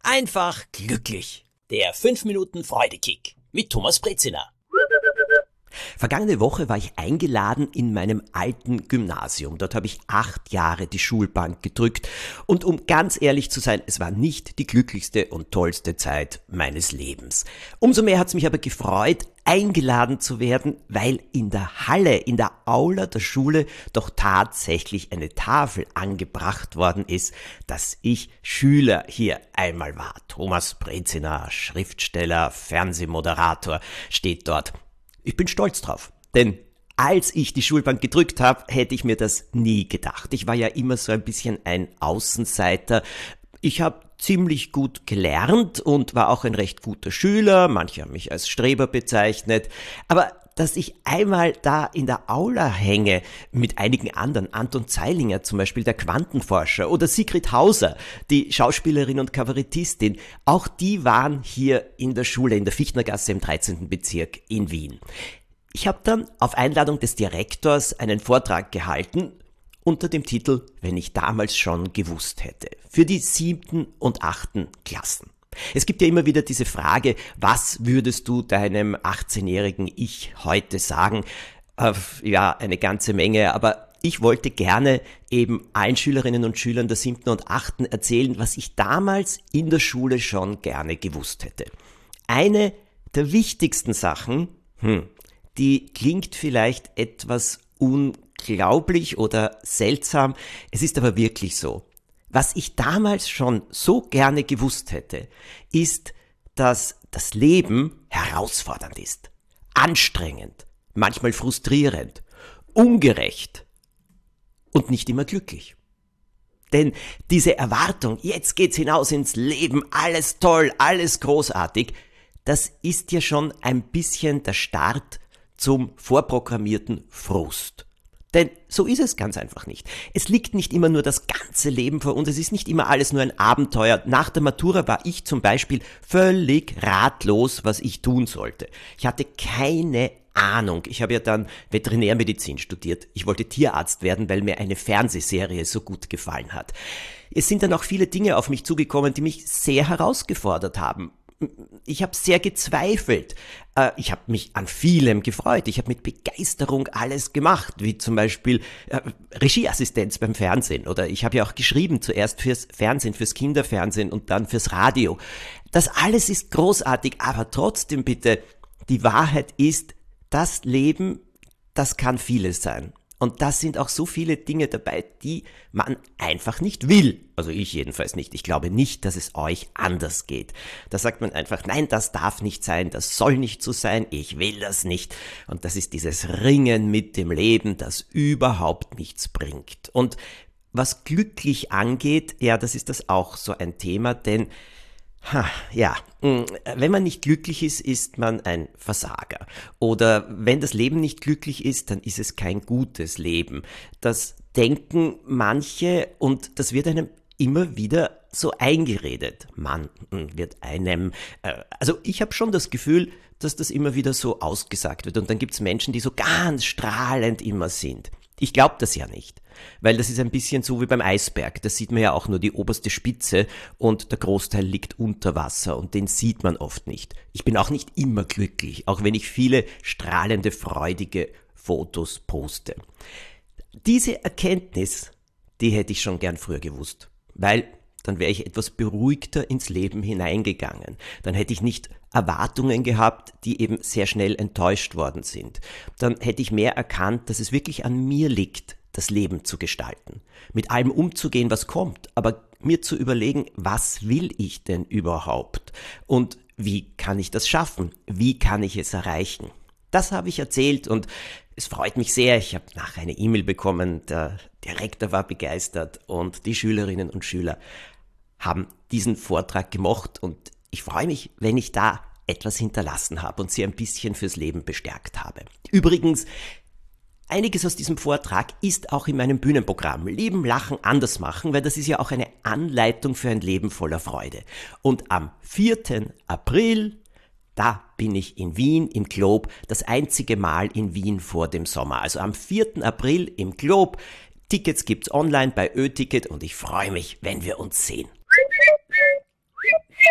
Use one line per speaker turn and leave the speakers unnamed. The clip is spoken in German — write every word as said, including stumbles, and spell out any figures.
einfach glücklich. Der fünf Minuten Freudekick mit Thomas Brezina. Vergangene Woche war ich eingeladen in meinem alten Gymnasium. Dort habe ich acht Jahre die Schulbank gedrückt. Und um ganz ehrlich zu sein, es war nicht die glücklichste und tollste Zeit meines Lebens. Umso mehr hat es mich aber gefreut, eingeladen zu werden, weil in der Halle, in der Aula der Schule doch tatsächlich eine Tafel angebracht worden ist, dass ich Schüler hier einmal war. Thomas Brezina, Schriftsteller, Fernsehmoderator, steht dort. Ich bin stolz drauf, denn als ich die Schulbank gedrückt habe, hätte ich mir das nie gedacht. Ich war ja immer so ein bisschen ein Außenseiter. Ich habe ziemlich gut gelernt und war auch ein recht guter Schüler. Manche haben mich als Streber bezeichnet. Aber dass ich einmal da in der Aula hänge mit einigen anderen, Anton Zeilinger zum Beispiel, der Quantenforscher, oder Sigrid Hauser, die Schauspielerin und Kabarettistin, auch die waren hier in der Schule, in der Fichtnergasse im dreizehnten Bezirk in Wien. Ich habe dann auf Einladung des Direktors einen Vortrag gehalten unter dem Titel »Wenn ich damals schon gewusst hätte« für die siebten und achten Klassen. Es gibt ja immer wieder diese Frage, was würdest du deinem achtzehnjährigen Ich heute sagen? Äh, ja, eine ganze Menge, aber ich wollte gerne eben allen Schülerinnen und Schülern der siebten und achten erzählen, was ich damals in der Schule schon gerne gewusst hätte. Eine der wichtigsten Sachen, hm, die klingt vielleicht etwas unglaublich oder seltsam, es ist aber wirklich so. Was ich damals schon so gerne gewusst hätte, ist, dass das Leben herausfordernd ist, anstrengend, manchmal frustrierend, ungerecht und nicht immer glücklich. Denn diese Erwartung, jetzt geht's hinaus ins Leben, alles toll, alles großartig, das ist ja schon ein bisschen der Start zum vorprogrammierten Frust. Denn so ist es ganz einfach nicht. Es liegt nicht immer nur das ganze Leben vor uns, es ist nicht immer alles nur ein Abenteuer. Nach der Matura war ich zum Beispiel völlig ratlos, was ich tun sollte. Ich hatte keine Ahnung. Ich habe ja dann Veterinärmedizin studiert. Ich wollte Tierarzt werden, weil mir eine Fernsehserie so gut gefallen hat. Es sind dann auch viele Dinge auf mich zugekommen, die mich sehr herausgefordert haben. Ich habe sehr gezweifelt. Ich habe mich an vielem gefreut. Ich habe mit Begeisterung alles gemacht, wie zum Beispiel äh, Regieassistenz beim Fernsehen. Oder ich habe ja auch geschrieben, zuerst fürs Fernsehen, fürs Kinderfernsehen und dann fürs Radio. Das alles ist großartig, aber trotzdem bitte, die Wahrheit ist, das Leben, das kann vieles sein. Und da sind auch so viele Dinge dabei, die man einfach nicht will. Also ich jedenfalls nicht. Ich glaube nicht, dass es euch anders geht. Da sagt man einfach, nein, das darf nicht sein, das soll nicht so sein, ich will das nicht. Und das ist dieses Ringen mit dem Leben, das überhaupt nichts bringt. Und was glücklich angeht, ja, das ist das auch so ein Thema, denn Ha, ja, wenn man nicht glücklich ist, ist man ein Versager. Oder wenn das Leben nicht glücklich ist, dann ist es kein gutes Leben. Das denken manche und das wird einem immer wieder so eingeredet. Man wird einem, äh, also ich habe schon das Gefühl, dass das immer wieder so ausgesagt wird. Und dann gibt's Menschen, die so ganz strahlend immer sind. Ich glaube das ja nicht, weil das ist ein bisschen so wie beim Eisberg. Da sieht man ja auch nur die oberste Spitze und der Großteil liegt unter Wasser und den sieht man oft nicht. Ich bin auch nicht immer glücklich, auch wenn ich viele strahlende, freudige Fotos poste. Diese Erkenntnis, die hätte ich schon gern früher gewusst, weil dann wäre ich etwas beruhigter ins Leben hineingegangen. Dann hätte ich nicht Erwartungen gehabt, die eben sehr schnell enttäuscht worden sind. Dann hätte ich mehr erkannt, dass es wirklich an mir liegt, das Leben zu gestalten. Mit allem umzugehen, was kommt, aber mir zu überlegen, was will ich denn überhaupt? Und wie kann ich das schaffen? Wie kann ich es erreichen? Das habe ich erzählt und es freut mich sehr. Ich habe nachher eine E-Mail bekommen, der Direktor war begeistert und die Schülerinnen und Schüler haben diesen Vortrag gemocht und ich freue mich, wenn ich da etwas hinterlassen habe und sie ein bisschen fürs Leben bestärkt habe. Übrigens, einiges aus diesem Vortrag ist auch in meinem Bühnenprogramm Leben, Lachen, Anders machen, weil das ist ja auch eine Anleitung für ein Leben voller Freude. Und am vierten April, da bin ich in Wien im Globe, das einzige Mal in Wien vor dem Sommer. Also am vierten April im Globe. Tickets gibt's online bei Ö-Ticket und ich freue mich, wenn wir uns sehen.